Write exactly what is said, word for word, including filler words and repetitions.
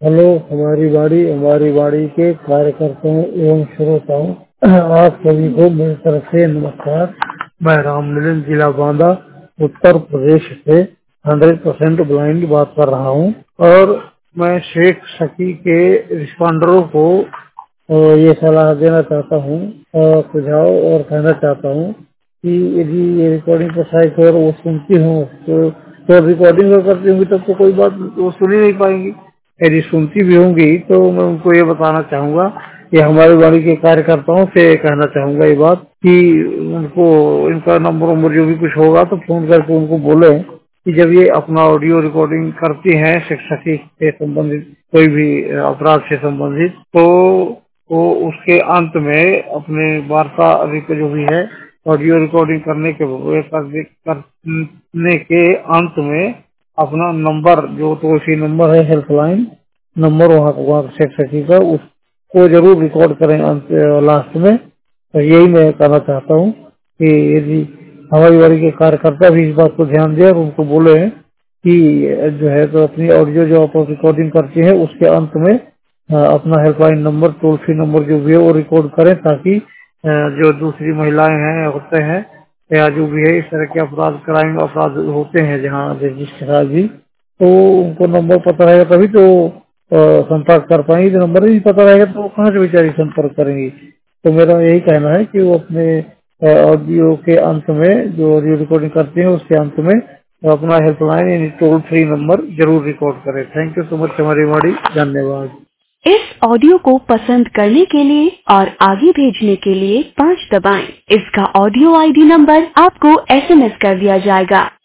Hello, हमारी बाड़ी हमारी बाड़ी के कार्यकर्ताओं एवं श्रोताओं, आप सभी को मेरी तरफ से नमस्कार। मैं राम मिलन, जिला बांदा, उत्तर प्रदेश से हंड्रेड परसेंट ब्लाइंड बात कर रहा हूँ। और मैं शेख शकी के रिस्पॉन्डरों को अ, ये सलाह देना चाहता हूँ, अ, सुझाव और कहना चाहता हूँ कि यदि ये रिकॉर्डिंग पर साइट और वो सुनती हूँ तो, तो रिकॉर्डिंग अगर करती होंगी तब तो कोई बात वो सुन ही नहीं पाएंगी। यदि सुनती भी होंगी तो मैं उनको ये बताना चाहूंगा, ये हमारी वाणी के कार्यकर्ताओं से कहना चाहूंगा ये बात कि उनको इनका नंबर नंबर जो भी कुछ होगा तो फोन करके उनको बोले कि जब ये अपना ऑडियो रिकॉर्डिंग करती हैं शिक्षक से संबंधित कोई भी अपराध से संबंधित, तो वो उसके अंत में अपने वार्ता जो भी है ऑडियो रिकॉर्डिंग करने के करने के अंत में अपना नंबर जो तो उसी नंबर है हेल्पलाइन नंबर वहाँ वहाँ सेट सकेगा, उसको जरूर रिकॉर्ड करें अंत लास्ट में। तो यही मैं कहना चाहता हूँ कि यदि हमारी वाली के कार्यकर्ता भी इस बात को ध्यान दें और उनको बोले कि जो है तो अपनी ऑडियो जो आप रिकॉर्डिंग करती है उसके अंत में अपना helpline number toll free number जो भी है वो रिकॉर्ड करें, ताकि जो दूसरी महिलाएं हैं होते हैं या जो भी है इस तरह के अपराध क्राइम अपराध होते हैं जहाँ रजिस्टर भी, तो उनको नंबर पता रहेगा तभी तो संपर्क कर पाएंगे। जो नंबर नहीं पता रहेगा तो वो कहाँ से बेचारी संपर्क करेंगी। तो मेरा यही कहना है कि वो अपने ऑडियो के अंत में जो ऑडियो रिकॉर्डिंग करते हैं उसके अंत में अपना हेल्पलाइन यानी टोल फ्री नंबर जरूर रिकॉर्ड करें। थैंक यू सो मच हमारी वाड़ी, धन्यवाद। इस ऑडियो को पसंद करने के लिए और आगे भेजने के लिए पाँच दबाएं। इसका ऑडियो आईडी नंबर आपको एसएमएस कर दिया जाएगा।